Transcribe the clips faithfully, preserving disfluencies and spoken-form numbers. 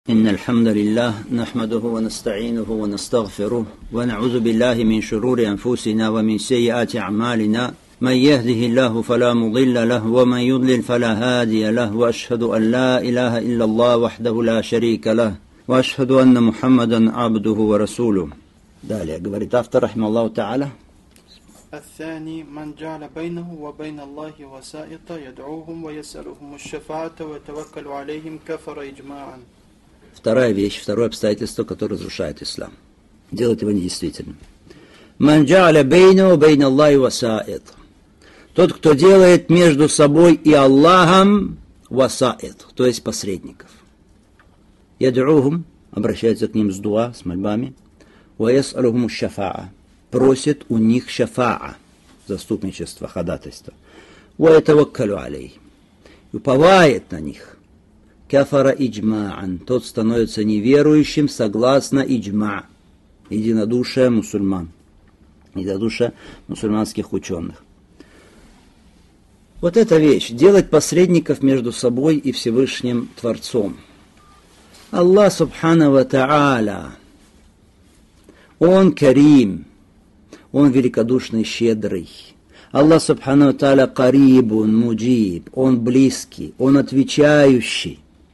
إن الحمد لله نحمده ونستعينه ونستغفره ونعوذ بالله من شرور أنفسنا ومن سيئات أعمالنا من يهده الله فلا مضل له ومن يضلل فلا هادي له وأشهد أن لا إله إلا الله وحده لا شريك له وأشهد أن محمدا عبده ورسوله. Далее говорит автор, رحمه الله تعالى: الثاني من جعل بينه وبين الله وسائط يدعوهم ويسألهم الشفاعة ويتوكل عليهم كفر إجماعا. Вторая вещь, второе обстоятельство, которое разрушает ислам, делает его недействительным. Ман джа'аля бейну бейна Аллахи васаид. Тот, кто делает между собой и Аллахом васаид, то есть посредников. Яд'ухум, обращается к ним с дуа, с мольбами. Ва яс'алухум шафа'a, просит у них шафа'a, заступничество, ходатайство. Ва ятаваккалю алейхим, уповает на них. Кафара иджма'ан, тот становится неверующим согласно иджма', единодушие мусульман, единодушие мусульманских ученых. Вот эта вещь, делать посредников между собой и Всевышним Творцом. Аллах субхана ва та'аля, Он карим, Он великодушный, щедрый. Аллах субхана ва та'аля карибун, муджиб, Он близкий, Он отвечающий.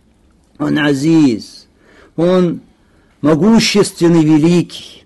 Он азиз, Он могущественный, великий.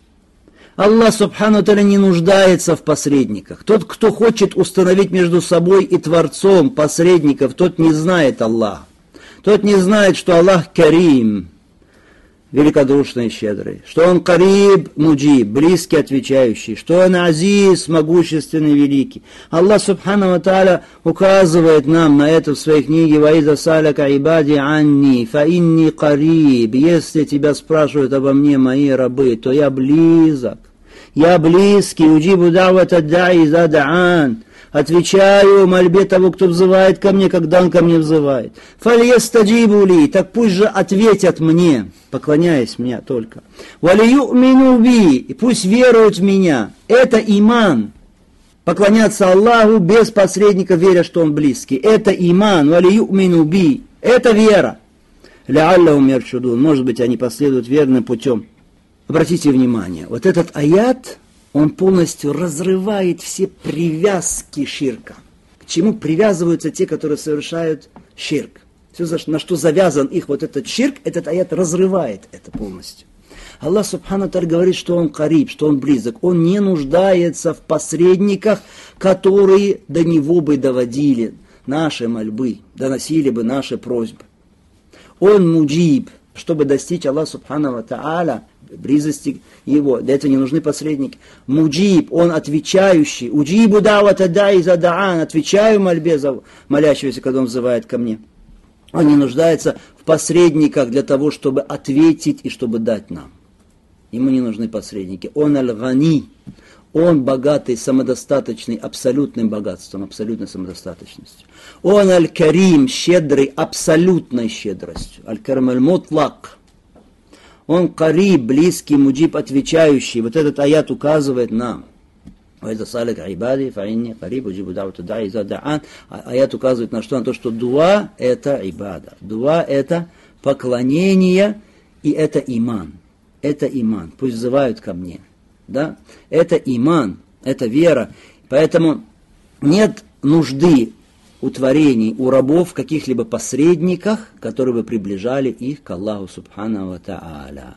Аллах субхану ва тааля не нуждается в посредниках. Тот, кто хочет установить между собой и Творцом посредников, тот не знает Аллаха. Тот не знает, что Аллах карим, великодушный и щедрый, что Он кариб муджиб, близкий, отвечающий, что Он азиз, могущественный, великий. Аллах субхану ва тааля указывает нам на это в своей книге: «Ваиза саляка ибади анни, фа инни кариб». Если тебя спрашивают обо мне мои рабы, то я близок, я близкий, уджибу давата да'и иза да'ан. Отвечаю мольбе того, кто взывает ко мне, когда он ко мне взывает. Фальястаджибу ли, так пусть же ответят мне, поклоняясь мне только. Валию'мину би, и пусть веруют в меня. Это иман. Поклоняться Аллаху без посредника, веря, что Он близкий. Это иман. Валию'мину би. Это вера. Ля'аллахум яршудун. Может быть, они последуют верным путем. Обратите внимание, вот этот аят, он полностью разрывает все привязки ширка. К чему привязываются те, которые совершают ширк? Все, на что завязан их вот этот ширк, этот аят разрывает это полностью. Аллах субхану тааля говорит, что Он кариб, что Он близок. Он не нуждается в посредниках, которые до Него бы доводили наши мольбы, доносили бы наши просьбы. Он муджиб, чтобы достичь Аллаха субхану тааля, близости Его. Для этого не нужны посредники. Муджиб, Он отвечающий. Уджибу давата да'и за да'ан. Отвечаю мольбе за молящегося, когда он взывает ко мне. Он не нуждается в посредниках для того, чтобы ответить и чтобы дать нам. Ему не нужны посредники. Он аль-гани. Он богатый, самодостаточный, абсолютным богатством, абсолютной самодостаточностью. Он аль-карим, щедрый, абсолютной щедростью. Аль-карим аль-мутлак. Он кариб, близкий, муджиб, отвечающий. Вот этот аят указывает нам. Аят указывает на что? На то, что дуа – это ибада. Дуа – это поклонение, и это иман. Это иман. Пусть взывают ко мне. Да? Это иман, это вера. Поэтому нет нужды у творений, у рабов в каких-либо посредниках, которые бы приближали их к Аллаху субхану ва тааля.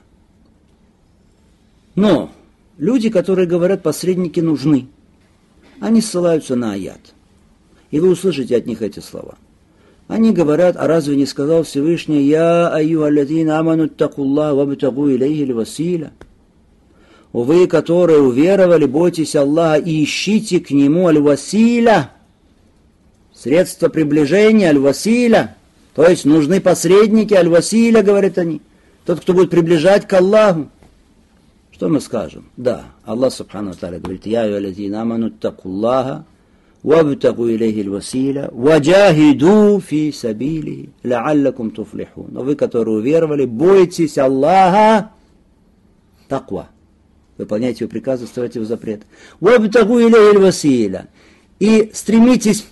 Но люди, которые говорят, посредники нужны, они ссылаются на аят. И вы услышите от них эти слова. Они говорят: а разве не сказал Всевышний: «Я айюхаллазина аману ттакуллах вабтагу илейхи л-василя»? Вы, которые уверовали, бойтесь Аллаха и ищите к Нему аль-василя, средства приближения, аль-василя, то есть нужны посредники, аль-василя, говорят они, тот, кто будет приближать к Аллаху. Что мы скажем? Да, Аллах субхану ва тааля говорит: «Я айюхаллазина аману ттакуллаха вабтагу илейхи л-василя ваджахиду фи сабилихи ла'аллакум туфлихун». Но вы, которые уверовали, бойтесь Аллаха, таква. Выполняйте его приказы, оставляйте его запреты. «Вабтагу илейхи л-василя». И стремитесь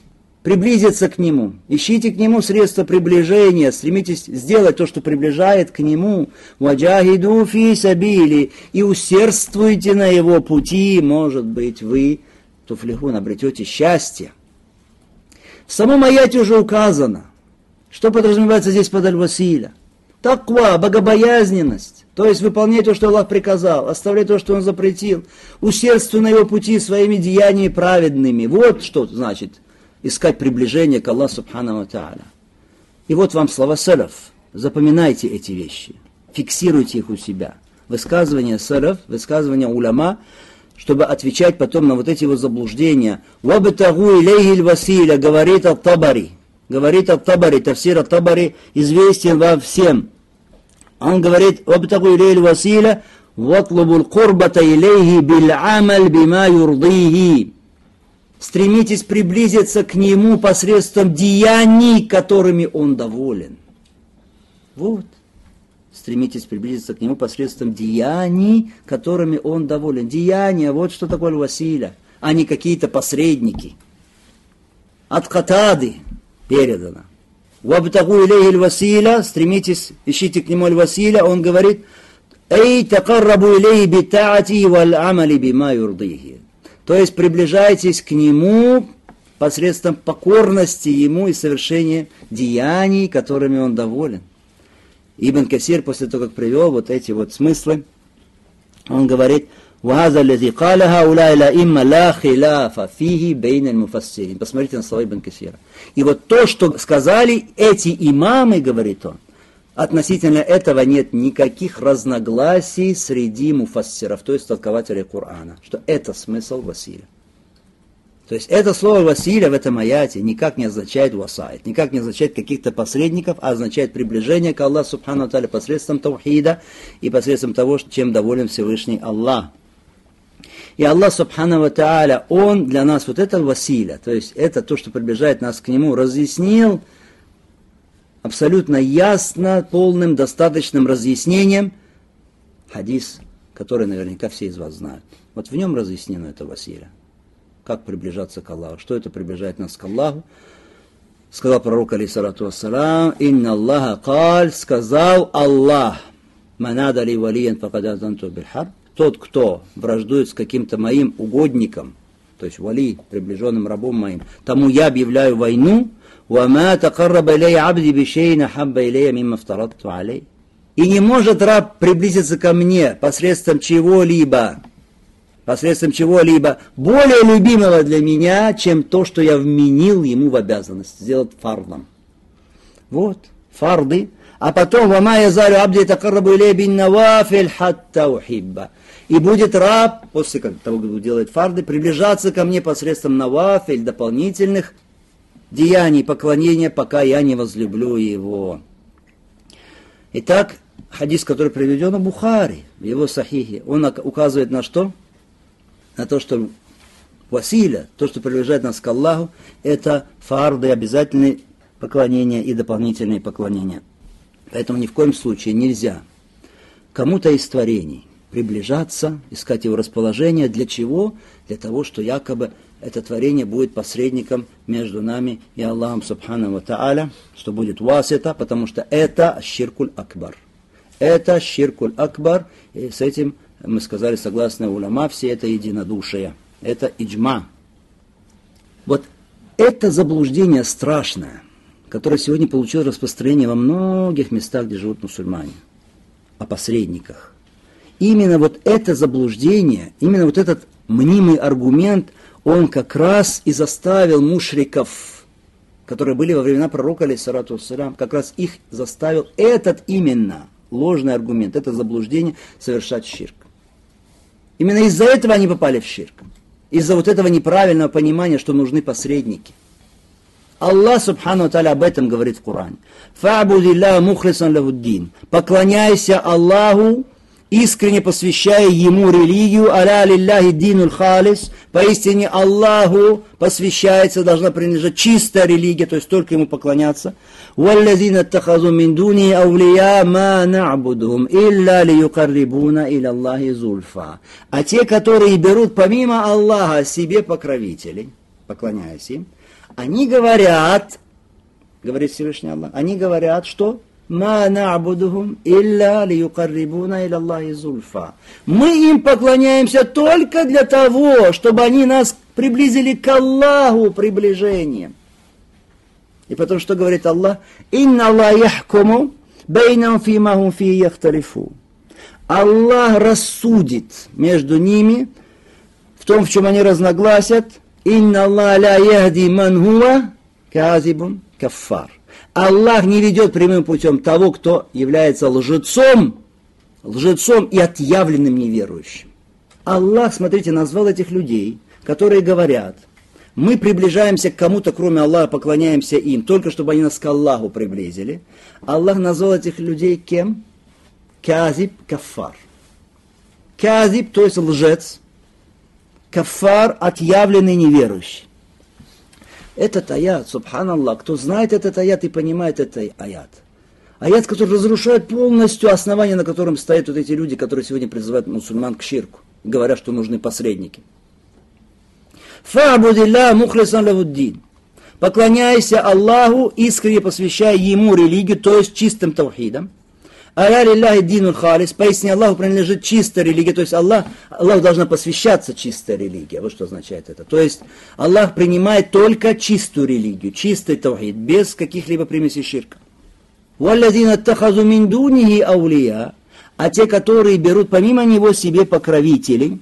приблизиться к Нему. Ищите к Нему средства приближения, стремитесь сделать то, что приближает к Нему. «Ваджахиду фи сабили» и усердствуйте на Его пути, может быть, вы, туфлихун, обретете счастье. В самом аяте уже указано, что подразумевается здесь под аль-василя. Таква, богобоязненность, то есть выполнять то, что Аллах приказал, оставлять то, что Он запретил, усердствуй на Его пути своими деяниями праведными. Вот что значит искать приближение к Аллаху субхану ва тааля. И вот вам слова салаф. Запоминайте эти вещи, фиксируйте их у себя. Высказывания салаф, высказывания уляма, чтобы отвечать потом на вот эти вот заблуждения. «Вабтагу илейхи аль-василя», говорит ат-Табари. Говорит ат-Табари, тафсир ат-Табари известен вам всем. Он говорит: «Вабтагу илейхи аль-василя, ватлубу аль-курбата илейхи биль-амаль бима юрдихи». Стремитесь приблизиться к Нему посредством деяний, которыми Он доволен. Вот. Стремитесь приблизиться к Нему посредством деяний, которыми Он доволен. Деяния, вот что такое аль-василя, а не какие-то посредники. От Катады передано. «Вабтагу илейхи аль-василя», стремитесь, ищите к Нему аль-василя, Он говорит: «Эй такаррабу илейхи битаати валь-амали бима юрдихи». То есть приближайтесь к Нему посредством покорности Ему и совершения деяний, которыми Он доволен. Ибн Касир, после того, как привел вот эти вот смыслы, он говорит: «Вахаза лази каля хауляй ла имма ла хиляфа фихи бейн аль-муфассирин». Посмотрите на слова Ибн Касира. И вот то, что сказали эти имамы, говорит он, относительно этого нет никаких разногласий среди муфассиров, то есть толкователей Корана, что это смысл василя. То есть это слово василя в этом аяте никак не означает васаид, никак не означает каких-то посредников, а означает приближение к Аллаху субхану ва тааля посредством таухида и посредством того, чем доволен Всевышний Аллах. И Аллах субхану ва тааля, Он для нас вот это василя, то есть это то, что приближает нас к Нему, разъяснил абсолютно ясно, полным, достаточным разъяснением хадис, который наверняка все из вас знают. Вот в нем разъяснено это василя. Как приближаться к Аллаху, что это приближает нас к Аллаху. Сказал пророк, алейхиссалату вассалам: «Инна Аллаха каль», сказал Аллах: «Манада ли валиян факад азанту биль-харб». Тот, кто враждует с каким-то моим угодником, то есть вали, приближенным рабом моим, тому я объявляю войну. وَمَا تَقَرَّبَ إِلَيَّ عَبْدِي بِشَيْءٍ أَحَبَّ إِلَيَّ مِمَّا افْتَرَضْتُ عَلَيْهِ. И не может раб приблизиться ко мне посредством чего-либо, посредством чего-либо более любимого для меня, чем то, что я вменил ему в обязанность сделать фардом. Вот, фарды. А потом وَمَا يَزَالُ عَبْدِي يَتَقَرَّبُ إِلَيَّ بِالنَّوَافِلِ حَتَّى أُحِبَّهُ. И будет раб, после того, как делает фарды, приближаться ко мне посредством навафиль, дополнительных деяний, поклонения, пока я не возлюблю его. Итак, хадис, который приведен у Бухари, в его сахихе, он указывает на что? На то, что василя, то, что приближает нас к Аллаху, это фарды, обязательные поклонения и дополнительные поклонения. Поэтому ни в коем случае нельзя кому-то из творений приближаться, искать его расположение. Для чего? Для того, что якобы это творение будет посредником между нами и Аллахом субхану ва тааля, что будет васита, потому что это ширкуль акбар. Это ширкуль акбар, и с этим мы сказали, согласно уляма, все это единодушие. Это иджма. Вот это заблуждение страшное, которое сегодня получило распространение во многих местах, где живут мусульмане, о посредниках. Именно вот это заблуждение, именно вот этот мнимый аргумент, он как раз и заставил мушриков, которые были во времена пророка, алейхиссалату вассалям, как раз их заставил этот именно ложный аргумент, это заблуждение совершать ширк. Именно из-за этого они попали в ширк. Из-за вот этого неправильного понимания, что нужны посредники. Аллах субхану ва тааля об этом говорит в Коране. «Фа'будиллаха мухлисан лахуддин». Поклоняйся Аллаху, искренне посвящая Ему религию, аля лилляхи динул халис, поистине Аллаху посвящается, должна принадлежать чистая религия, то есть только Ему поклоняться. وَالَّذِينَ اتَّخَذُوا مِن دُونِهِ أَوْلِيَاءَ مَا نَعْبُدُهُمْ إِلَّا لِيُقَرِّبُونَ إِلَى اللَّهِ زُلْفَى. А те, которые берут помимо Аллаха себе покровителей, поклоняясь им, Они говорят, говорит Всевышний Аллах, они говорят, что «Ма на'будухум илля лиюкаррибуна иля Аллахи зульфа». Мы им поклоняемся только для того, чтобы они нас приблизили к Аллаху приближением. И потом что говорит Аллах? «Инна Аллах яхкуму бейнам фима хум фи яхталифу». Аллах рассудит между ними в том, в чем они разногласят. «Инна Аллах ля яхди ман хуа казибун каффар». Аллах не ведет прямым путем того, кто является лжецом, лжецом и отъявленным неверующим. Аллах, смотрите, назвал этих людей, которые говорят, мы приближаемся к кому-то, кроме Аллаха, поклоняемся им, только чтобы они нас к Аллаху приблизили. Аллах назвал этих людей кем? Казиб, каффар. Казиб, то есть лжец. Каффар, отъявленный неверующий. Этот аят, субханаллах, кто знает этот аят и понимает этот аят. Аят, который разрушает полностью основание, на котором стоят вот эти люди, которые сегодня призывают мусульман к ширку, говорят, что нужны посредники. Фа'будилля мухлисан лахуддин. Поклоняйся Аллаху, искренне посвящая Ему религию, то есть чистым тавхидом. Аля лилляхи динул халис, поистине Аллаху принадлежит чистая религия, то есть Аллах, Аллаху должна посвящаться чистая религия. Вот что означает это. То есть Аллах принимает только чистую религию, чистый тавхид, без каких-либо примесей ширка. Валладина тахазу мин дунихи аулия, а те, которые берут помимо него себе покровителей,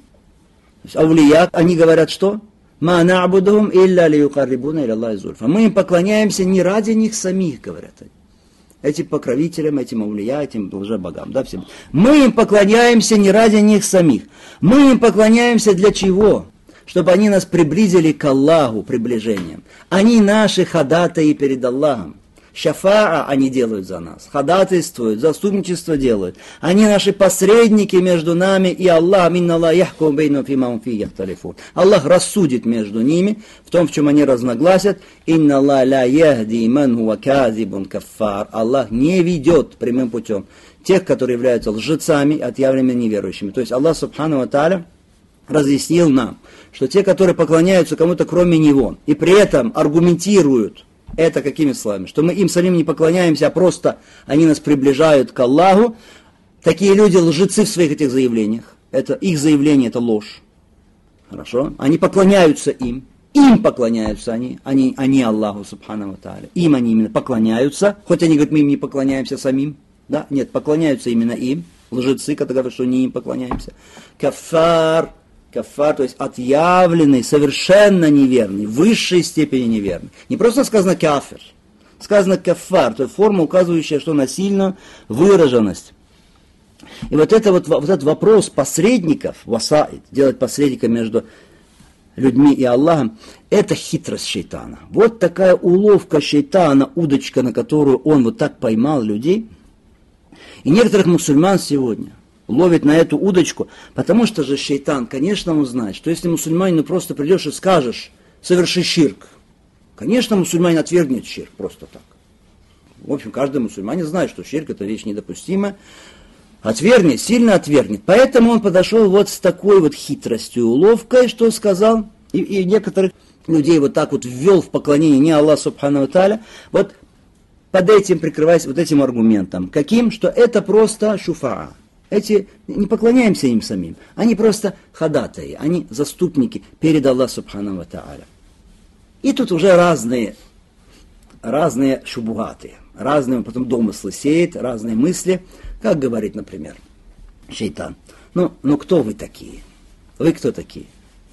аулия, они говорят что? Ма на'будухум илля лиюкаррибуна иля Аллахи зульфа. Мы им поклоняемся не ради них самих, говорят они. Этим покровителям, этим аулия, этим лжебогам, да, всем. Мы им поклоняемся не ради них самих. Мы им поклоняемся для чего? Чтобы они нас приблизили к Аллаху приближением. Они наши ходатаи перед Аллахом. Шафаа они делают за нас, ходатайствуют, заступничество делают. Они наши посредники между нами и Аллахом. Инна Аллах яхкум бейнахум фима хум фиhi яхталифун. Аллах рассудит между ними в том, в чем они разногласят. Инна Аллах ля яхди ман хуа казибун каффар. Аллах не ведет прямым путем тех, которые являются лжецами, отъявленными неверующими. То есть Аллах субхану ва тааля разъяснил нам, что те, которые поклоняются кому-то кроме Него, и при этом аргументируют это какими словами? Что мы им самим не поклоняемся, а просто они нас приближают к Аллаху. Такие люди лжецы в своих этих заявлениях. Это, их заявление это ложь. Хорошо? Они поклоняются им. Им поклоняются они, они, они Аллаху субхану ва тааля. Им они именно поклоняются. Хоть они говорят, мы им не поклоняемся самим. Да? Нет, поклоняются именно им. Лжецы, которые говорят, что не им поклоняемся. Кафар. Кафар, то есть отъявленный, совершенно неверный, в высшей степени неверный. Не просто сказано кафир, сказано кафар, то есть форма, указывающая, что на сильную выраженность. И вот, это вот, вот этот вопрос посредников, васаид, делать посредника между людьми и Аллахом, это хитрость шейтана. Вот такая уловка шейтана, удочка, на которую он вот так поймал людей. И некоторых мусульман сегодня ловит на эту удочку, потому что же шейтан, конечно, он знает, что если мусульманину просто придешь и скажешь, соверши ширк, конечно, мусульманин отвергнет ширк просто так. В общем, каждый мусульманин знает, что ширк это вещь недопустимая, отвергнет, сильно отвергнет. Поэтому он подошел вот с такой вот хитростью, уловкой, что сказал, и, и некоторых людей вот так вот ввел в поклонение не Аллах субхану ва тааля, вот под этим прикрываясь вот этим аргументом. Каким? Что это просто шуфаа. Эти не поклоняемся им самим. Они просто ходатаи, они заступники перед Аллахом субхану ва тааля. И тут уже разные, разные шубугаты, разные потом домыслы сеет, разные мысли. Как говорит, например, шейтан. Ну, ну кто вы такие? Вы кто такие?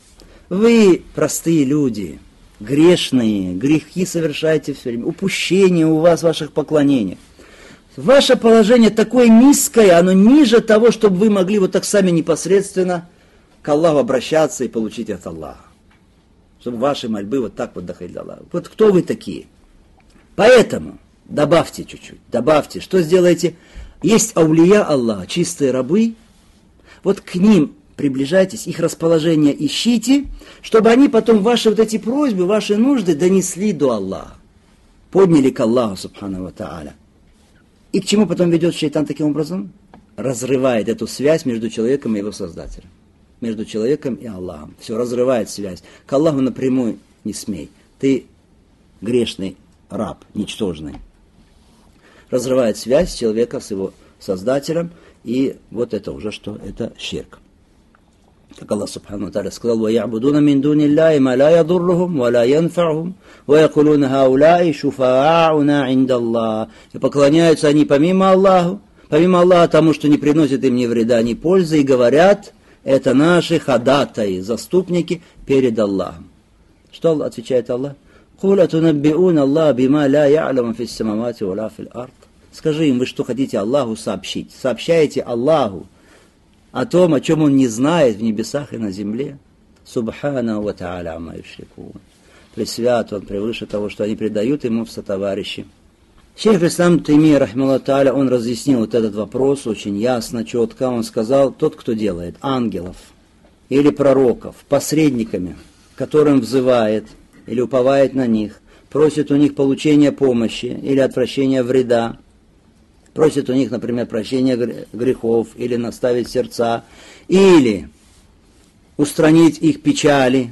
Вы простые люди, грешные, грехи совершаете все время, упущения у вас в ваших поклонениях. Ваше положение такое низкое, оно ниже того, чтобы вы могли вот так сами непосредственно к Аллаху обращаться и получить от Аллаха. Чтобы ваши мольбы вот так вот доходили до Аллаха. Вот кто вы такие? Поэтому добавьте чуть-чуть, добавьте, что сделаете? Есть аулия Аллаха, чистые рабы, вот к ним приближайтесь, их расположение ищите, чтобы они потом ваши вот эти просьбы, ваши нужды донесли до Аллаха. Подняли к Аллаху субхану ва тааля. И к чему потом ведет шейтан таким образом? Разрывает эту связь между человеком и его Создателем. Между человеком и Аллахом. Все, разрывает связь. К Аллаху напрямую не смей. Ты грешный раб, ничтожный, разрывает связь человека с его Создателем, и вот это уже что? Это ширк. Как Аллах Субхану ва Тааля сказал: وَيَعْبُدُونَ مِن دُونِ اللَّهِ مَا لَا يَضُرُّهُمْ وَلَا يَنْفَعُهُمْ وَيَقُولُونَ هَؤُلَاءِ شُفَعَاؤُنَا عِندَ اللَّهِ. И поклоняются они помимо Аллаха, помимо Аллаха тому, что не приносит им ни вреда, ни пользы, и говорят: это наши ходатаи, заступники перед Аллахом. Что отвечает Аллах? قُلْ أَتُنَبِّئُونَ اللَّهَ بِمَا لَا يَعْلَمُ فِي السَّمَاوَاتِ وَلَا فِي الْأَرْضِ. Скажи им, вы что хотите Аллаху сообщить? Сообщаете Аллаху о том, о чем Он не знает в небесах и на земле. Субхана ва та'аля амма юшрикун. Пресвят Он, превыше того, что они предают Ему в сотоварищи. Шейх ислам Таймия, рахмаллаху та'аля, он разъяснил вот этот вопрос очень ясно, четко. Он сказал: тот, кто делает ангелов или пророков посредниками, которым взывает или уповает на них, просит у них получения помощи или отвращения вреда, просит у них, например, прощения грехов, или наставить сердца, или устранить их печали,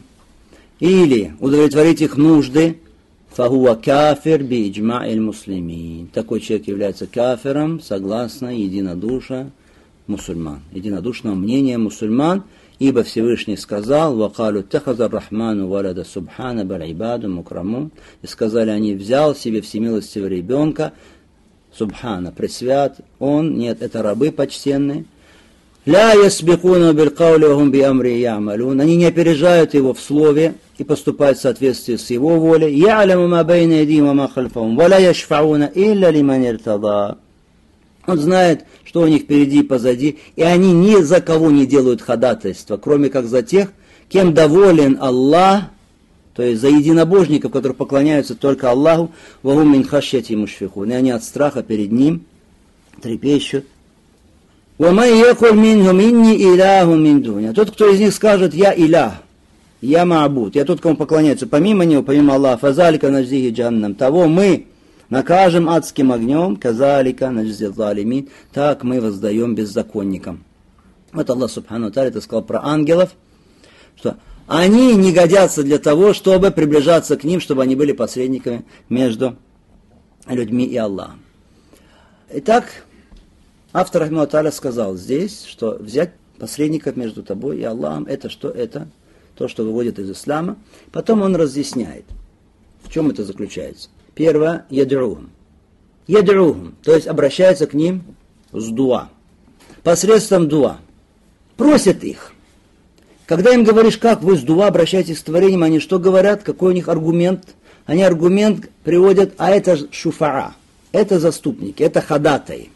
или удовлетворить их нужды, фахуа кафир би иджма'иль муслимин. Такой человек является кафиром согласно единодушию мусульман, единодушного мнения мусульман, ибо Всевышний сказал: «Вакалу тахазар рахману валада субхана баль ибаду мукрамун». И сказали они: взял себе всемилостивого ребенка, Субхана, пресвят Он, нет, это рабы почтенные. Ля ясбикуна биль каули ва хум би амри я'малун. Они не опережают его в слове и поступают в соответствии с его волей. Я'ламу ма байна айдихим ва ма хальфахум ва ла яшфауна илля лиман иртада. Он знает, что у них впереди и позади, и они ни за кого не делают ходатайства, кроме как за тех, кем доволен Аллах, то есть за единобожников, которые поклоняются только Аллаху, вахум мин хашьяти мушфикун, и они от страха перед Ним трепещут. Вамай якуль минхум инни илаху мин дуня. Тот, кто из них скажет: я илях, я ма'буд, я тот, кому поклоняются помимо Него, помимо Аллаха, фазалика наджзихи джаннам, того мы накажем адским огнем, казалика наджзи залимин, так мы воздаем беззаконникам. Вот Аллах Субхану ва Тааля это сказал про ангелов, что они не годятся для того, чтобы приближаться к ним, чтобы они были посредниками между людьми и Аллахом. Итак, автор рахмаллаху та'аля сказал здесь, что взять посредников между тобой и Аллахом, это что? Это то, что выводит из ислама. Потом он разъясняет, в чем это заключается. Первое, яд'ухум. Яд'ухум, то есть обращается к ним с дуа. Посредством дуа. Просит их. Когда им говоришь, как вы с дуа обращаетесь к творениям, они что говорят, какой у них аргумент? Они аргумент приводят: а это шуфаа, это заступники, это ходатаи.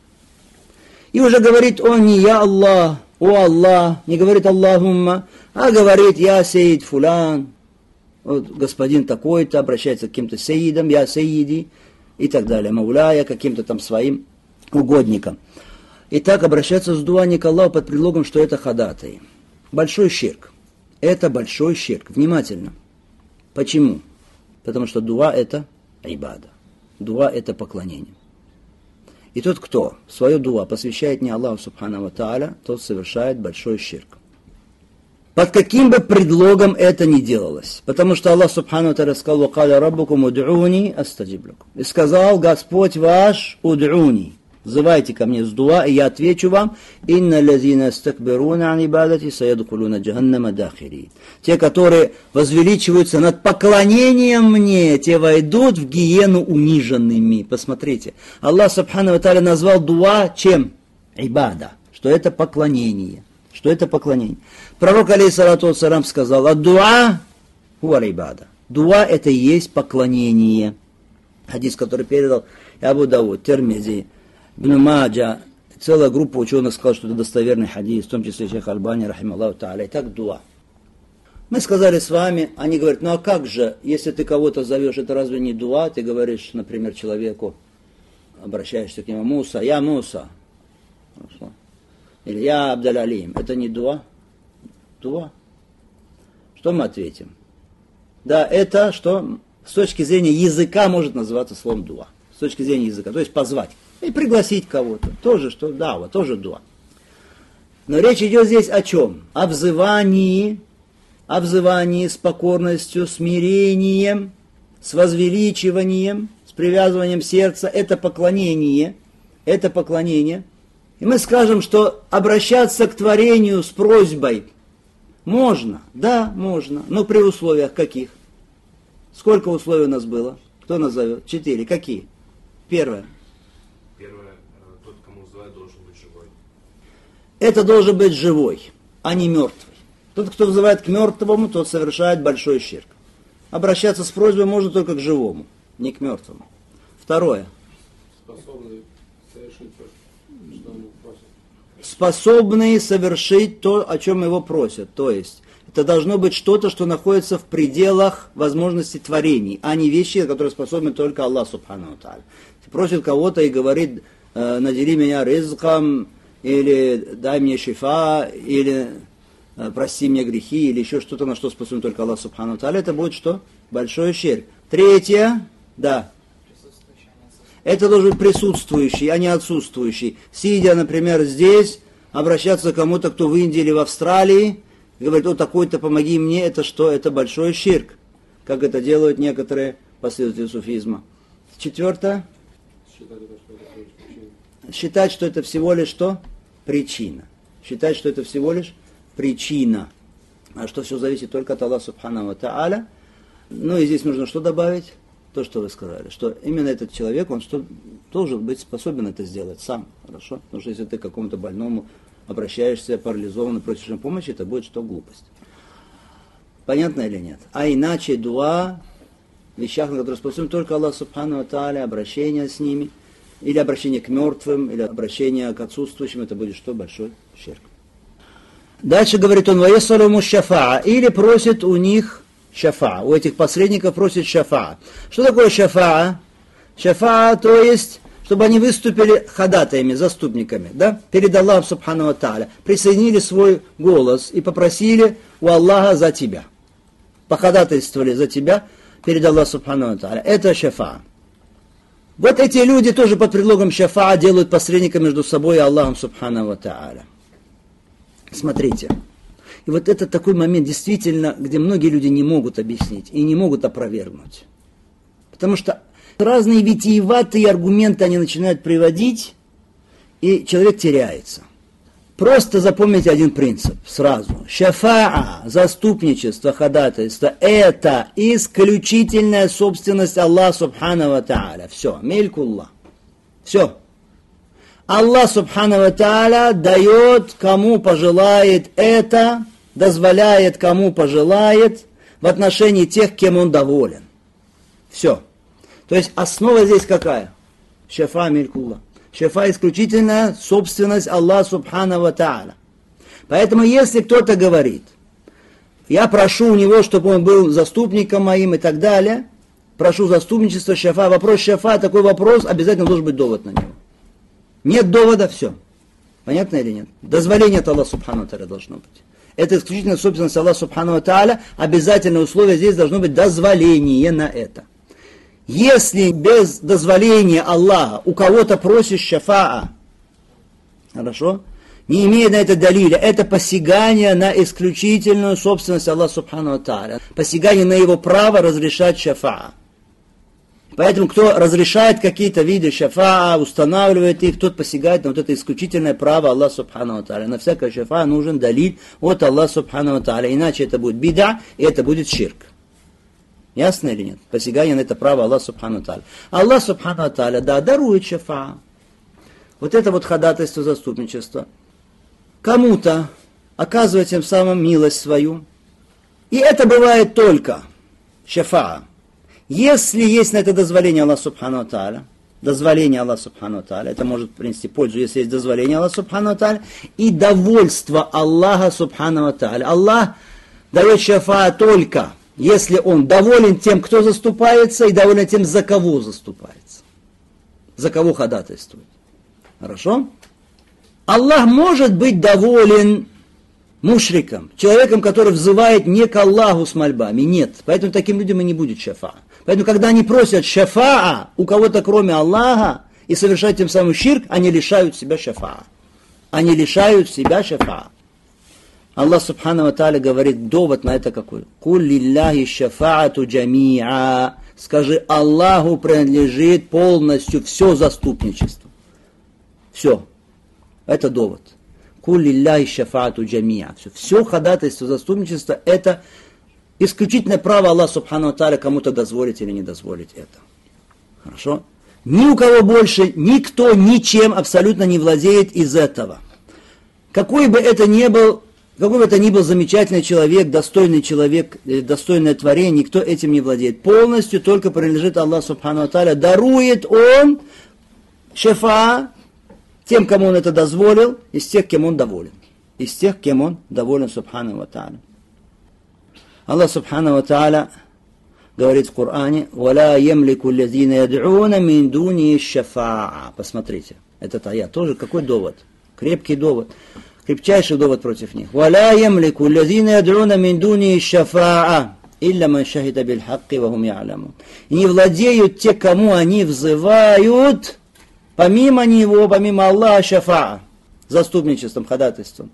И уже говорит он не я Аллах, о Аллах, не говорит Аллахумма, а говорит: я сейид фулян, вот господин такой-то, обращается к каким-то сейидам, я сейиди, и так далее, мауляя, каким-то там своим угодникам. И так обращаться с дуа не к Аллаху под предлогом, что это ходатаи. Большой ширк. Это большой ширк. Внимательно. Почему? Потому что дуа это ибада. Дуа это поклонение. И тот, кто свою дуа посвящает не Аллаху Субхану ва Тааля, тот совершает большой ширк. Под каким бы предлогом это ни делалось. Потому что Аллах Субхану ва Тааля сказал: «Вакаля раббукум уд'уни астаджиб лакум». И сказал Господь ваш: уд'уни. Взывайте ко мне с дуа, и я отвечу вам: «Инна лазина астакбируна ан ибадати саядхулуна джаханнама дахирин». Те, которые возвеличиваются над поклонением мне, те войдут в гиену униженными. Посмотрите, Аллах Субхану ва Тааля назвал дуа чем? Ибада. Что это поклонение. Что это поклонение. Пророк, алейхиссалату вассалам, сказал: а дуа хуа ибада. Дуа это и есть поклонение. Хадис, который передал Абу Дауд, Тирмизи, Ибн Маджа, целая группа ученых сказала, что это достоверный хадис, в том числе шейх Альбани, рахималлаху та'аля. Итак, дуа. Мы сказали с вами, они говорят: ну а как же, если ты кого-то зовешь, это разве не дуа? Ты говоришь, например, человеку, обращаешься к нему: Муса, я Муса. Или я Абдаль-Алим. Это не дуа? Дуа. Что мы ответим? Да, это что с точки зрения языка может называться словом дуа. С точки зрения языка. То есть позвать. И пригласить кого-то. Тоже что? Дава, тоже дуа. Но речь идет здесь о чем? О взывании, о взывании с покорностью, смирением с возвеличиванием, с привязыванием сердца, это поклонение, это поклонение. И мы скажем, что обращаться к творению с просьбой можно, да, можно, но при условиях каких? Сколько условий у нас было? Кто назовет? Четыре. Какие? Первое. Первое, тот, кому вызывает, должен быть живой. Это должен быть живой, а не мертвый. Тот, кто вызывает к мертвому, тот совершает большой ширк. Обращаться с просьбой можно только к живому, не к мертвому. Второе. Способный совершить то, что он просит. Способный совершить то, о чем его просят. То есть, это должно быть что-то, что находится в пределах возможностей творений, а не вещи, которые способны только Аллах Субхану ва Тааля. Просит кого-то и говорит, э, надели меня ризком, или дай мне шифа, или э, прости мне грехи, или еще что-то, на что способен только Аллах Субхану ва Тааля. Это будет что? Большой ширк. Третье, да. Это должен быть присутствующий, а не отсутствующий. Сидя, например, здесь, обращаться к кому-то, кто в Индии или в Австралии, и говорит, о, такой-то, помоги мне, это что? Это большой ширк, как это делают некоторые последователи суфизма. Четвертое. Считать, что это всего лишь что? Причина. Считать, что это всего лишь причина. А что все зависит только от Аллаха Субхану ва Тааля. Ну и здесь нужно что добавить? То, что вы сказали, что именно этот человек, он что, должен быть способен это сделать сам, хорошо? Потому что если ты к какому-то больному обращаешься, парализованно, просишь им помощи, это будет что, глупость. Понятно или нет? А иначе дуа, вещах, на которые способен только Аллах Субхану ва Тааля, обращение с ними, или обращение к мертвым, или обращение к отсутствующим, это будет что, большой ширк. Дальше говорит он, ваясалуму шафаа, или просит у них шафа. У этих посредников просит шафа. Что такое шафа? Шафа, то есть, чтобы они выступили ходатаями, заступниками, да, перед Аллахом Субхану ва Тааля, присоединили свой голос и попросили у Аллаха за тебя. Походатайствовали за тебя перед Аллахом Субхану ва Тааля. Это шафа. Вот эти люди тоже под предлогом шафа делают посредника между собой и Аллахом Субхану ва Тааля. Смотрите. И вот это такой момент, действительно, где многие люди не могут объяснить и не могут опровергнуть. Потому что разные витиеватые аргументы они начинают приводить, и человек теряется. Просто запомните один принцип сразу. Шафаа, заступничество, ходатайство, это исключительная собственность Аллаха Субхану ва Тааля. Все, мелькуллах. Все. Аллах Субхану ва Тааля дает, кому пожелает это, дозволяет, кому пожелает, в отношении тех, кем он доволен. Все. То есть основа здесь какая? Шафа милькуллах. Шафа исключительная собственность Аллаха Субхану ва Тааля. Поэтому если кто-то говорит, я прошу у него, чтобы он был заступником моим и так далее, прошу заступничество, шафа, вопрос шафа, такой вопрос, обязательно должен быть довод на него. Нет довода, все. Понятно или нет? Дозволение от Аллаха Субхану ва Тааля должно быть. Это исключительно собственность Аллаха Субхану ва Тааля. Обязательное условие здесь должно быть дозволение на это. Если без дозволения Аллаха у кого-то просишь шафаа, хорошо, не имея на это далиля, это посягание на исключительную собственность Аллаха Субхану ва Тааля. Посягание на его право разрешать шафаа. Поэтому, кто разрешает какие-то виды шафаа, устанавливает их, тот посягает на вот это исключительное право Аллаха Субхану ва Тааля. На всякое шафаа нужен далиль от Аллаха Субхану ва Тааля. Иначе это будет бида, и это будет ширк. Ясно или нет? Посягание на это право Аллаха Субхану ва Тааля. Аллах Субхану ва Тааля, да, дарует шафаа. Вот это вот ходатайство, заступничество. Кому-то оказывает тем самым милость свою. И это бывает только шафаа. Если есть на это дозволение Аллаха Субхану ва Тааля, дозволение Аллаха Субхану ва Тааля, это может принести пользу, если есть дозволение Аллаха Субхану ва Тааля, и довольство Аллаха Субхану ва Тааля. Аллах дает шафаа только, если он доволен тем, кто заступается, и доволен тем, за кого заступается, за кого ходатайствует. Хорошо? Аллах может быть доволен мушриком, человеком, который взывает не к Аллаху с мольбами. Нет. Поэтому таким людям и не будет шафаа. Поэтому, когда они просят шафаа у кого-то кроме Аллаха и совершают тем самым ширк, они лишают себя шафаа. Они лишают себя шафаа. Аллах Субхану ва Тааля говорит, довод на это какой? «Куль лилляхи шафаату джамиа». Скажи, Аллаху принадлежит полностью все заступничество. Все. Это довод. Куль лилляхи шафаату джамиа. Все. Все ходатайство заступничества это исключительное право Аллаха субхану ва тааля кому-то дозволить или не дозволить это. Хорошо? Ни у кого больше, никто ничем абсолютно не владеет из этого. Какой бы это ни был, какой бы это ни был замечательный человек, достойный человек, достойное творение, никто этим не владеет. Полностью только принадлежит Аллаху субхану ва тааля. Дарует Он шафа тем, кому Он это дозволил, из тех, кем Он доволен. Из тех, кем Он доволен субхану ва тааля. Аллах субхану ва тааля говорит в Коране: «Валя ямлику лазина яд'уна мин дуни шафаа». Посмотрите, этот аят тоже какой довод? Крепкий довод. Крепчайший довод против них. «Валя ямлику лазина яд'уна мин дуни шафаа, илля ман шахида биль хакки ва хум я'ламун». И не владеют те, кому они взывают, помимо него, помимо Аллаха, шафаа, заступничеством, ходатайством.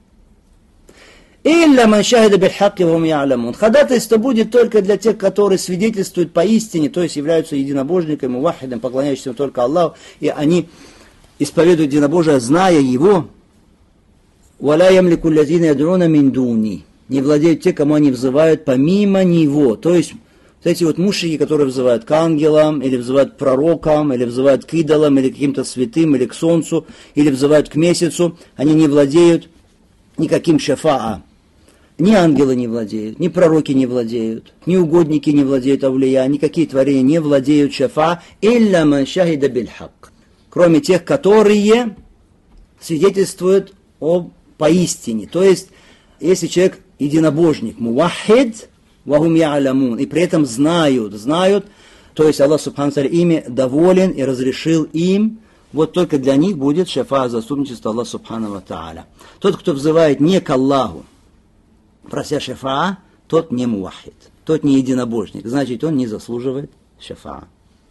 Илля ман шахида биль хакки ва хум я'ламун. Ходатайство будет только для тех, которые свидетельствуют поистине, то есть являются единобожниками, мувахидом, поклоняющимся только Аллаху, и они исповедуют единобожие, зная Его. «Валя ямлику лазина яд'уна мин дуни». Не владеют те, кому они взывают помимо Него. То есть, вот эти вот мушрики, которые взывают к ангелам, или взывают к пророкам, или взывают к идолам, или к каким-то святым, или к солнцу, или взывают к месяцу, они не владеют никаким шафаа. Ни ангелы не владеют, ни пророки не владеют, ни угодники не владеют авлия, никакие творения не владеют шафаа, илля ман шахида биль хак. Кроме тех, которые свидетельствуют о поистине. То есть, если человек единобожник, мувахид, ва хум я'ламун, и при этом знают, знают, то есть Аллах субхану ва тааля ими доволен и разрешил им, вот только для них будет шафаа, заступничество Аллаха субхану ва тааля. Тот, кто взывает не к Аллаху, прося шафаа, тот не мувахид, тот не единобожник, значит, он не заслуживает шафаа.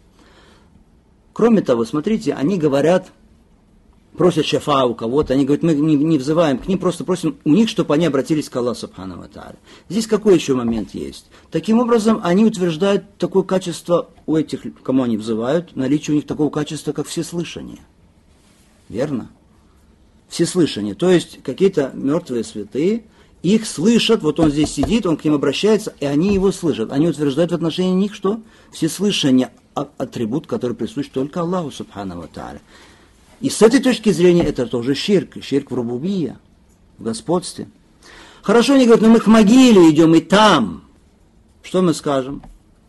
Кроме того, смотрите, они говорят, просят шафаа у кого-то, они говорят, мы не, не взываем к ним, просто просим у них, чтобы они обратились к Аллаху субхану ва тааля. Здесь какой еще момент есть? Таким образом, они утверждают такое качество у этих, кому они взывают, наличие у них такого качества, как всеслышание. Верно? Всеслышание. То есть, какие-то мертвые святые, их слышат, вот он здесь сидит, он к ним обращается, и они его слышат. Они утверждают в отношении них, что всеслышание – атрибут, который присущ только Аллаху субхану ва тааля. И с этой точки зрения это тоже ширк, ширк в рубубия, в господстве. Хорошо, они говорят, но мы к могиле идем, и там. Что мы скажем?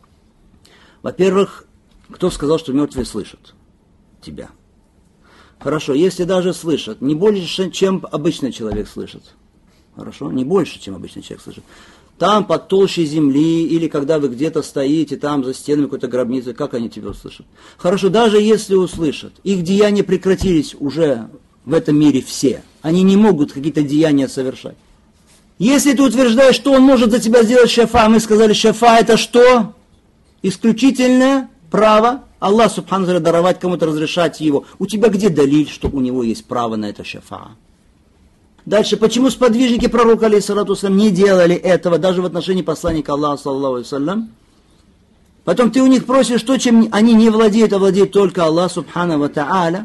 Во-первых, кто сказал, что мертвые слышат тебя? Хорошо, если даже слышат, не больше, чем обычный человек слышит. Хорошо, не больше, чем обычный человек слышит. Там под толщей земли, или когда вы где-то стоите, там за стенами какой-то гробницы, как они тебя услышат? Хорошо, даже если услышат, их деяния прекратились уже в этом мире все. Они не могут какие-то деяния совершать. Если ты утверждаешь, что он может за тебя сделать шафа, мы сказали, шафа это что? Исключительное право Аллах субхану ва тааля даровать кому-то, разрешать его. У тебя где далиль, что у него есть право на это шафа? Дальше, почему сподвижники пророка, алейхиссалату вассалям, не делали этого, даже в отношении посланника Аллаха, саллаллаху алейхи вассалям? Потом ты у них просишь то, чем они не владеют, а владеет только Аллах, субхану ва тааля,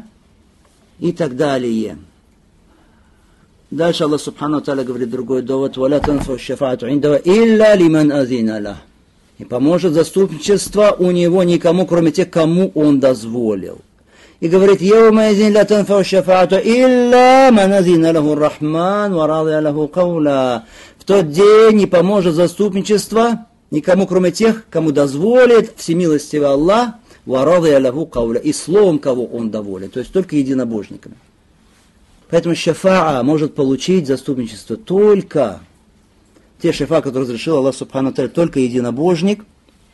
и так далее. Дальше Аллах, субхану ва тааля, говорит другой довод, «Валя танфау шафаату индава илля лиман азина лах». И поможет заступничество у него никому, кроме тех, кому он дозволил. И говорит, «Йаума изин ла танфау шафаату илля ман азина лаху рахман ва радия лаху каула». В тот день не поможет заступничество никому, кроме тех, кому дозволит всемилостивый Аллах, ва радия лаху каула, и словом, кого он доволен, то есть только единобожниками. Поэтому шафаа может получить заступничество только те шафаа, которые разрешил Аллах субхану ва тааля, только единобожник,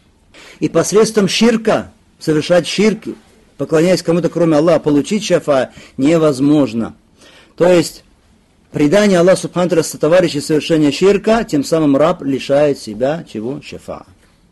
и посредством ширка совершать ширки, поклоняясь кому-то, кроме Аллаха, получить шафа невозможно. То есть, предание Аллаха субхану ва тааля сотоварищей совершения ширка, тем самым раб лишает себя чего? Шафа.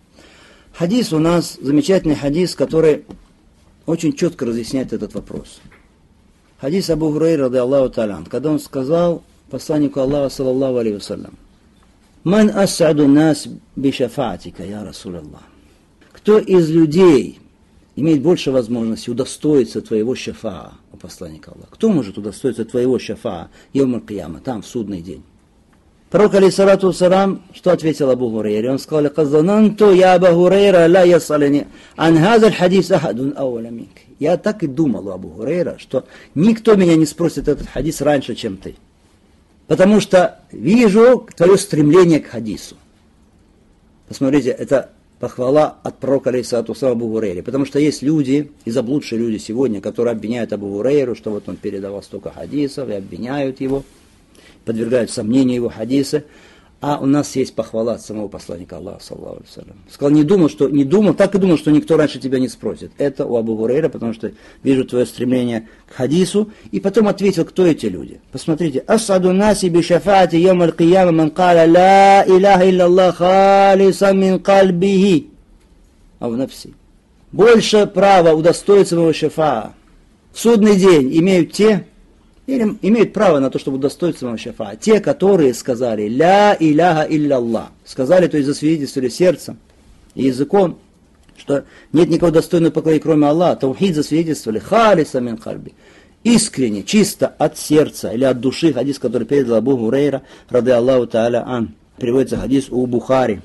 Хадис у нас, замечательный хадис, который очень четко разъясняет этот вопрос. Хадис Абу Хурайра, ради Аллаху та'аля, когда он сказал посланнику Аллаха, саллаллаху алейхи вассалям, «Ман ас'аду нас би шафаатика, я Расул Аллах». кто из людей имеет больше возможности удостоиться твоего шафаа, у посланника Аллаха? Кто может удостоиться твоего шафаа, йом аль-кияма, там, в судный день? Пророк, алейхиссалату вассалам, что ответил Абу Хурейре? Он сказал: «Казананту я Абу Хурейра ла ясалини ан хазаль хадис ахадун ауля минк». Я так и думал у Абу Хурейра, что никто меня не спросит этот хадис раньше, чем ты. Потому что вижу твое стремление к хадису. Посмотрите, это похвала от пророка, алейхиссалату вассалам, Абу Хурейре. Потому что есть люди, и заблудшие люди сегодня, которые обвиняют Абу Хурейру, что вот он передавал столько хадисов, и обвиняют его, подвергают сомнению его хадисы. А у нас есть похвала от самого посланника Аллаха, саллаллаху алейхи ва саллям. Сказал, не думал, что, не думал, так и думал, что никто раньше тебя не спросит. Это у Абу Хурейра, потому что вижу твое стремление к хадису. И потом ответил, кто эти люди. Посмотрите. «Асаду наси би шафаати йом аль-кияма ман каля ла илляха илляллах халисан мин кальбихи». А в нафси. Больше права удостоиться моего шафаа в судный день имеют те, или имеют право на то, чтобы удостоиться моего шафаа. Те, которые сказали «Ля иляха илля-Аллах». Сказали, то есть засвидетельствовали сердцем и языком, что нет никого достойного поклонения, кроме Аллаха. Таухид засвидетельствовали «Халиса мин кальби». Искренне, чисто от сердца или от души. Хадис, который передал Абу Хурейра, рады Аллаху та'аля ан. Приводится хадис у Бухари.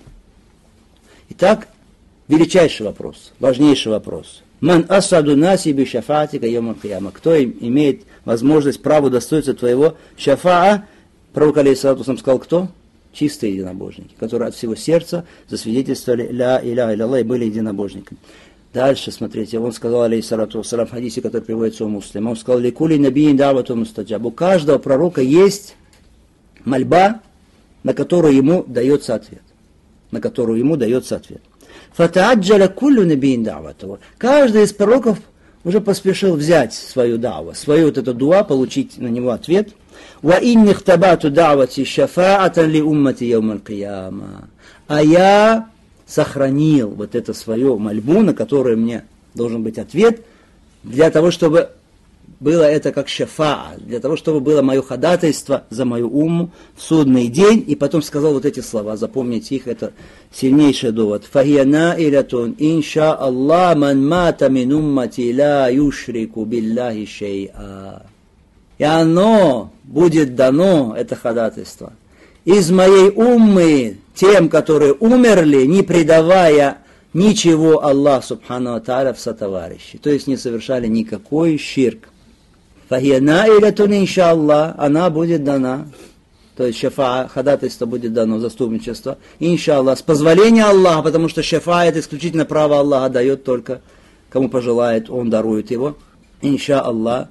Итак, величайший вопрос, важнейший вопрос. «Ман асаду наси би шафаатика йом аль-кияма». Кто имеет возможность, право удостоиться твоего шафаа? Пророк, алейхиссалату вассалам, сказал, кто? Чистые единобожники, которые от всего сердца засвидетельствовали «Ля иляха илля-Аллах» и были единобожниками. Дальше, смотрите, он сказал, алейхиссалату вассалам, в хадисе, который приводится у Муслима, он сказал: «Ликули набиин давату мустаджаб». У каждого пророка есть мольба, на которую ему дается ответ. На которую ему дается ответ. «Фатааджаля куллю набиин давату». Каждый из пророков уже поспешил взять свою даву, свою вот эту дуа, получить на него ответ. «Ва инни хтабату давати шафаатан ли уммати йом аль-кияма». А я сохранил вот это свою мольбу, на которую мне должен быть ответ, для того, чтобы было это как шафаа, для того, чтобы было мое ходатайство за мою умму в судный день. И потом сказал вот эти слова, запомните их, это сильнейший довод. «Фахия наилятун инша Аллах ман мата мин уммати ла юшрику билляхи шей'a». И оно будет дано, это ходатайство, из моей уммы тем, которые умерли, не предавая ничего Аллаху субхану ва тааля в сотоварищи. То есть не совершали никакой ширк. «Фахия наилятун инша Аллах», она будет дана. То есть шафаа, ходатайство будет дано, заступничество. Иншаллах, с позволения Аллаха, потому что шафаа это исключительно право Аллаха дает только кому пожелает, он дарует его. Иншаллах.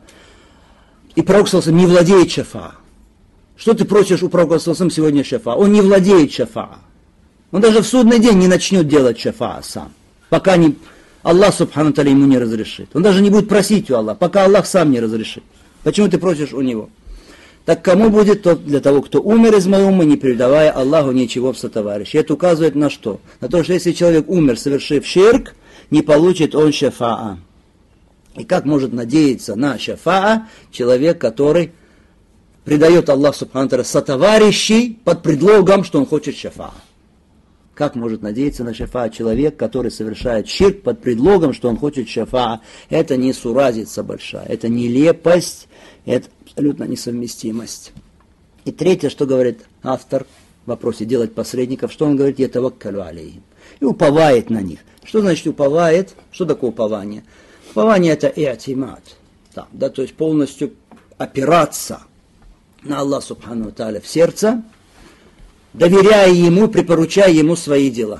И пророк саллаллаху не владеет шафаа. Что ты просишь у пророка саллаллаху сегодня шафаа? Он не владеет шафаа. Он даже в судный день не начнет делать шафаа сам, пока не, Аллах субхану тааля ему не разрешит. Он даже не будет просить у Аллаха, пока Аллах сам не разрешит. Почему ты просишь у него? Так кому будет? Тот для того, кто умер из моей уммы, не предавая Аллаху ничего в сотоварищи. Это указывает на что? На то, что если человек умер, совершив ширк, не получит он шафаа. И как может надеяться на шафаа человек, который предает Аллах субхану тааля сотоварищей под предлогом, что он хочет шафаа? Как может надеяться на шафаа человек, который совершает ширк под предлогом, что он хочет шафаа? Это не суразица большая, это нелепость, это абсолютно несовместимость. И третье, что говорит автор в вопросе делать посредников, что он говорит: «Я таваккалю алейхим». И уповает на них. Что значит уповает? Что такое упование? Упование это и'тимад. Да, да, то есть полностью опираться на Аллах субхану ва тааля в сердце, доверяя Ему, припоручая Ему свои дела.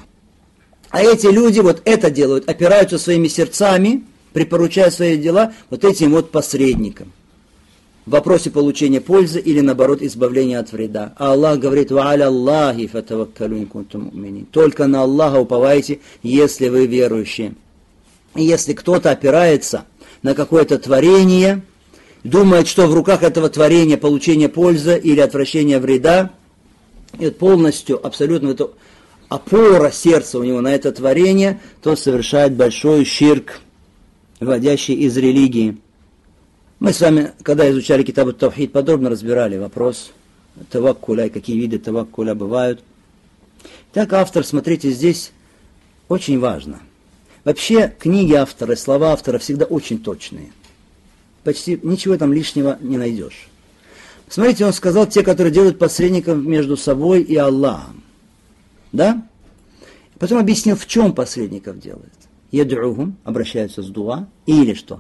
А эти люди вот это делают, опираются своими сердцами, припоручая свои дела вот этим вот посредникам в вопросе получения пользы или, наоборот, избавления от вреда. А Аллах говорит: «Ва аля Аллахи фатаваккалу ин кунтум му'минин». Только на Аллаха уповайте, если вы верующие. И если кто-то опирается на какое-то творение, думает, что в руках этого творения получение пользы или отвращение вреда, и полностью, абсолютно это опора сердца у него на это творение, то совершает большой ширк, выводящий из религии. Мы с вами, когда изучали Китаб ат-Таухид, подробно разбирали вопрос таваккуля, какие виды таваккуля бывают. Так автор, смотрите, здесь очень важно. Вообще, книги автора, слова автора всегда очень точные. Почти ничего там лишнего не найдешь. Смотрите, он сказал, те, которые делают посредников между собой и Аллахом. Да? Потом объяснил, в чем посредников делает. Яд'ухум, обращаются с дуа, или что?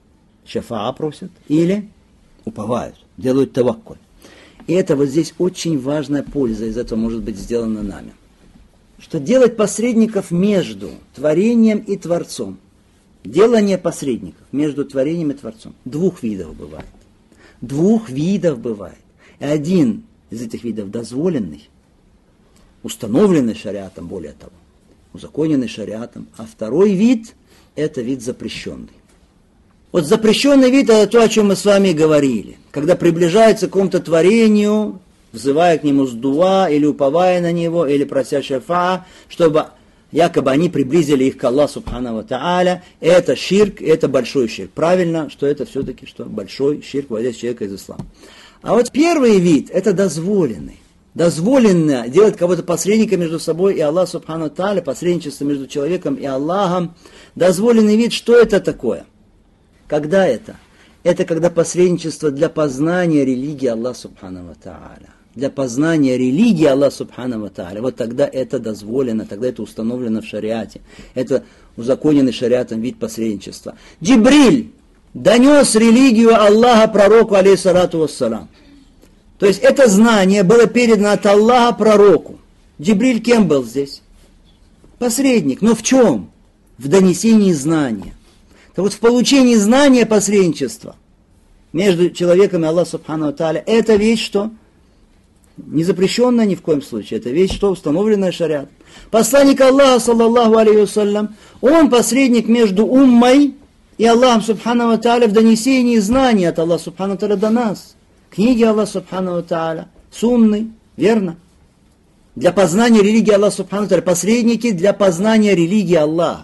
Шафаа просят, или уповают, делают таваккуль. И это вот здесь очень важная польза из этого может быть сделана нами. Что делать посредников между творением и Творцом. Делание посредников между творением и Творцом. Двух видов бывает. Двух видов бывает. И один из этих видов дозволенный, установленный шариатом, более того, узаконенный шариатом, а второй вид – это вид запрещенный. Вот запрещенный вид – это то, о чем мы с вами говорили. Когда приближается к какому-то творению, взывая к нему с дуа, или уповая на него, или прося шафа, чтобы якобы они приблизили их к Аллаху субхану ва тааля. Это ширк, это большой ширк. Правильно, что это все-таки что? Большой ширк, выводящий человека из ислама. А вот первый вид – это дозволенный. Дозволено делать кого-то посредника между собой и Аллахом субхану ва тааля, посредничество между человеком и Аллахом. Дозволенный вид, что это такое? Когда это? Это когда посредничество для познания религии Аллаха субхану ва тааля. Для познания религии Аллаха субхану ва тааля. Вот тогда это дозволено, тогда это установлено в шариате. Это узаконенный шариатом вид посредничества. Джибриль донес религию Аллаха пророку, алейхиссалату вассалам. То есть это знание было передано от Аллаха пророку. Джибриль кем был здесь? Посредник. Но в чем? В донесении знания. Так вот в получении знания посредничества между человеком и Аллахом субхану ва тааля, это вещь, что не запрещенная ни в коем случае, это вещь, что установленная шариатом. Посланник Аллаха, саллаллаху алейхи вассалям, он посредник между уммой и Аллахом субхану ва тааля в донесении знаний от Аллаха субхану ва тааля до нас. Книги Аллаха субхану ва тааля, сунны, верно? Для познания религии Аллаха субхану ва тааля, посредники для познания религии Аллаха.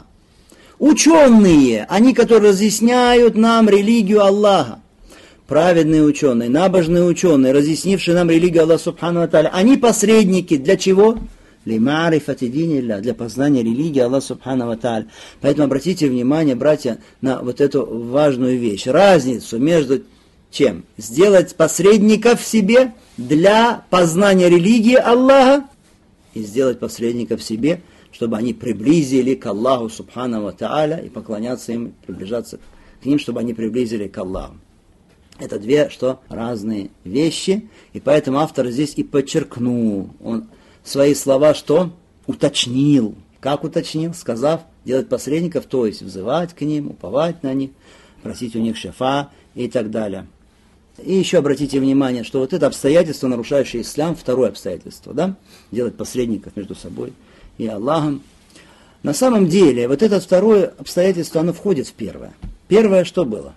Ученые, они, которые разъясняют нам религию Аллаха, праведные ученые, набожные ученые, разъяснившие нам религию Аллаха субхану ва тааля, они посредники для чего? Для познания религии Аллаха субхану ва тааля. Поэтому обратите внимание, братья, на вот эту важную вещь. Разницу между чем? Сделать посредников в себе для познания религии Аллаха и сделать посредников в себе, чтобы они приблизили к Аллаху субхану ва тааля и поклоняться им, приближаться к ним, чтобы они приблизили к Аллаху. Это две, что разные вещи, и поэтому автор здесь и подчеркнул, он свои слова что? Уточнил. Как уточнил? Сказав, делать посредников, то есть взывать к ним, уповать на них, просить у них шафа и так далее. И еще обратите внимание, что вот это обстоятельство, нарушающее ислам, второе обстоятельство, да? Делать посредников между собой и Аллахом. На самом деле, вот это второе обстоятельство, оно входит в первое. Первое что было?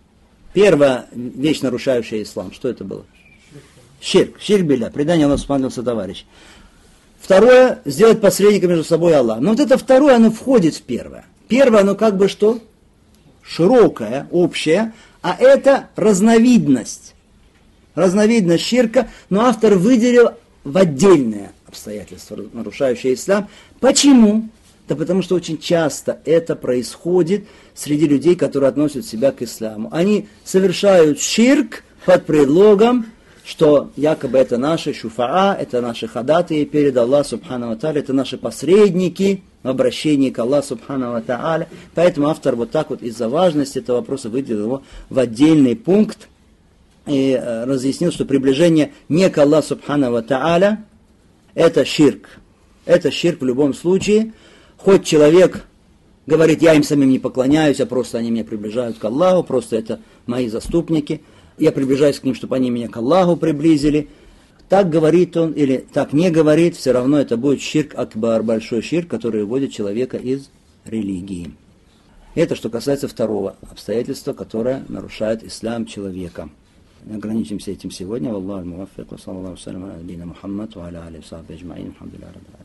Первая вещь, нарушающая ислам, что это было? Ширк. Ширк билля, предание Аллаху субхану товарищ. Второе, сделать посредника между собой и Аллахом. Но вот это второе, оно входит в первое. Первое, оно как бы что? Широкое, общее, а это разновидность. Разновидность ширка, но автор выделил в отдельное обстоятельство, нарушающее ислам. Почему? Да потому что очень часто это происходит среди людей, которые относят себя к исламу. Они совершают ширк под предлогом, что якобы это наши шуфаа, это наши ходатаи перед Аллахом субхану ва тааля, это наши посредники в обращении к Аллаху субхану ва тааля. Поэтому автор вот так вот из-за важности этого вопроса выделил его в отдельный пункт и разъяснил, что приближение не к Аллаху субхану ва тааля это ширк. Это ширк в любом случае. Хоть человек говорит, я им самим не поклоняюсь, а просто они меня приближают к Аллаху, просто это мои заступники, я приближаюсь к ним, чтобы они меня к Аллаху приблизили. Так говорит он или так не говорит, все равно это будет ширк акбар, большой ширк, который выводит человека из религии. Это что касается второго обстоятельства, которое нарушает ислам человека. Ограничимся этим сегодня. Валлаху муаффик, ва саллаллаху алейхи ва саллям, Мухаммад, ва аля алейхи ва сахбихи аджмаин, алхамдулиллахи раббил аламин.